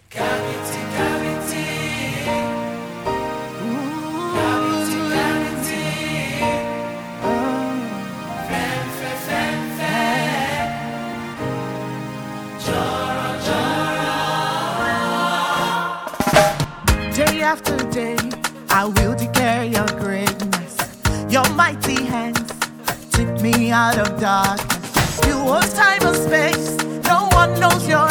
Cavity, cavity. Cavity, cavity. Fen, fe, fen, fen. Jara, jara. Day after day, I will declare your greatness. Your mighty hands took me out of darkness. You hold time and space. No one knows your